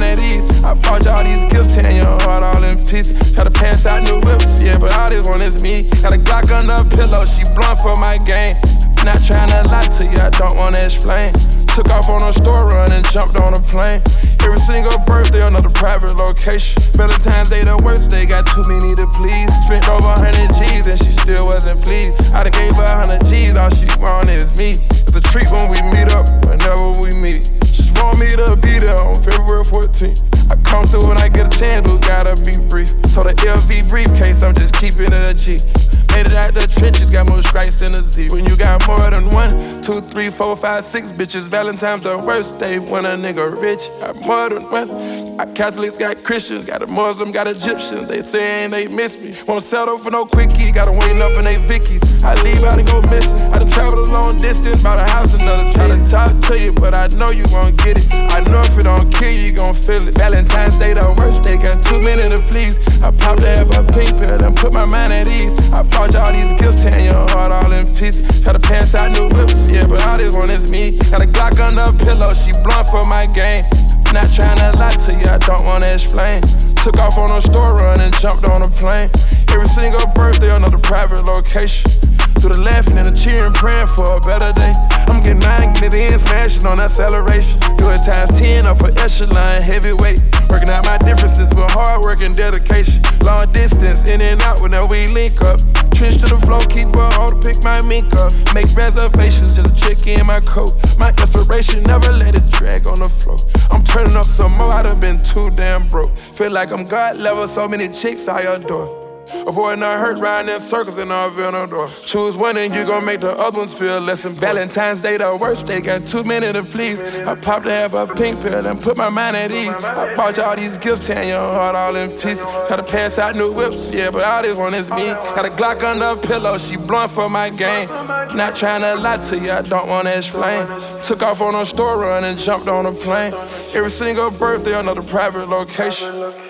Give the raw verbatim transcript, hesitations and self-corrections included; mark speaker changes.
Speaker 1: at ease. I bought y'all these gifts, tearing your heart all in pieces. Try to pass out new whips, yeah, but all this one is me. Got a Glock under a pillow, she blunt for my game. Not tryna lie to you, I don't wanna explain. Took off on a store run and jumped on a plane. Every single birthday, another private location. Valentine's Day, the worst day, got too many to please. Spent over one hundred G's and she still wasn't pleased. I done gave her one hundred G's, all she wanted is me. It's a treat when we meet up, whenever we meet. She just want me to be there on February fourteenth. I come through when I get a chance, but gotta be brief. So the L V briefcase, I'm just keeping it a G. Made it out the trenches, got more stripes than a Z. When you got more than one, two, three, four, five, six bitches. Valentine's the worst day when a nigga rich. Got more than one. Got Catholics, got Christians, got a Muslim, got Egyptians. They saying they miss me. Won't settle for no quickie, got them waiting up in they Vickies. I leave out and go missing. I done traveled a long distance, bought a house another city. Try to talk to you, but I know you gon' get it. I know if it don't kill you, you gon' feel it. Valentine's Day, the worst day, got too many to please. I popped to have a pink pill and put my mind at ease. I bought y'all these gifts, tearing your heart all in pieces. Try to pass out new whips, yeah, but all this one is me. Got a Glock under a pillow, she blunt for my game. Not tryna lie to you, I don't wanna explain. Took off on a store run and jumped on a plane. Every single birthday, another private location. Through the laughing and the cheering, praying for a better day. I'm getting nine, getting it in, smashing on acceleration. Do it times ten, upper echelon, heavyweight. Working out my differences with hard work and dedication. Long distance, in and out whenever we link up. Trench to the floor, keep her on to pick my mink up. Make reservations, just check in my coat. My inspiration, never let it drag on the floor. I'm turning up some more, I done been too damn broke. Feel like I'm God level, so many chicks I adore. Avoiding the hurt, riding in circles and all door. Choose one and you gon' make the other ones feel less important. Valentine's Day, the worst day, got too many to please. I popped to have a pink pill and put my mind at ease. I bought y'all these gifts, tearing your heart all in pieces. Try to pass out new whips, yeah, but all this one is me. Got a Glock under a pillow, she blunt for my game. Not tryna lie to you, I don't wanna explain. Took off on a store run and jumped on a plane. Every single birthday, another private location.